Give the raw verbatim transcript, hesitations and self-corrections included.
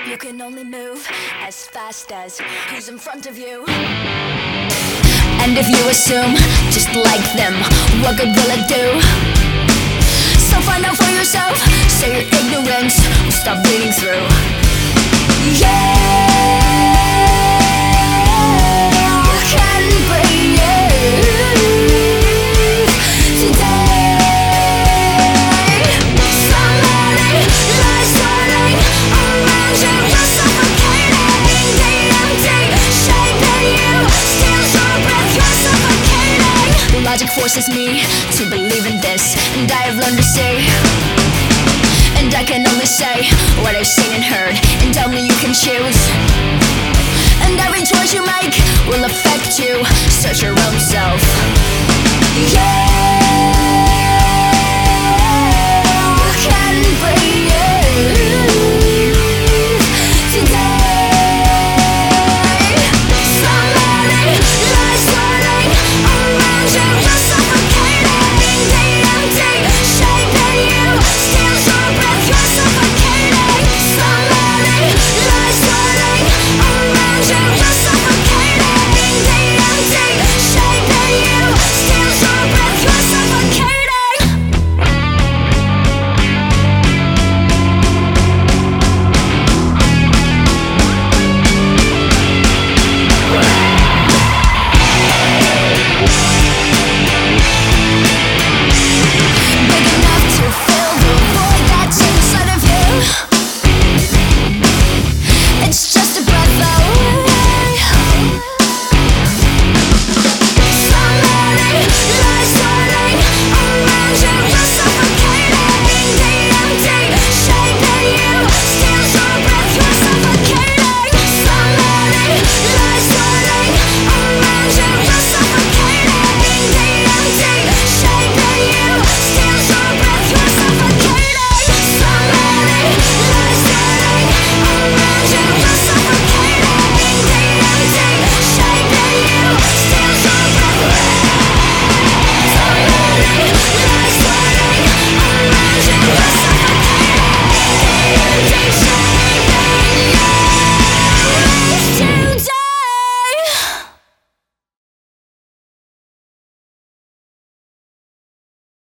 You can only move as fast as who's in front of you. And if you assume, just like them, what good will it do? So find out for yourself, so your ignorance will stop bleeding through. Yeah, you can breathe today. Somebody lies turning around you, you're suffocating. The empty shape in you steals your breath, you're suffocating. Logic forces me to believe in this, and I have learned to see. And I can only say what I've seen and heard, and only you can choose. And every choice you make will affect you. Search your own self. Yeah.